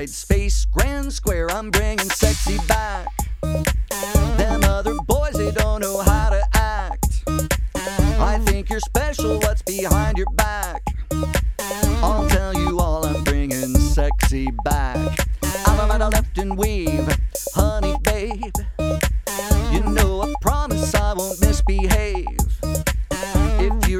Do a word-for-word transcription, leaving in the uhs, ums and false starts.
right space, grand square, I'm bringing sexy back. Them other boys, they don't know how to act. I think you're special, what's behind your back? I'll tell you all, I'm bringing sexy back. I'm about to left and weave,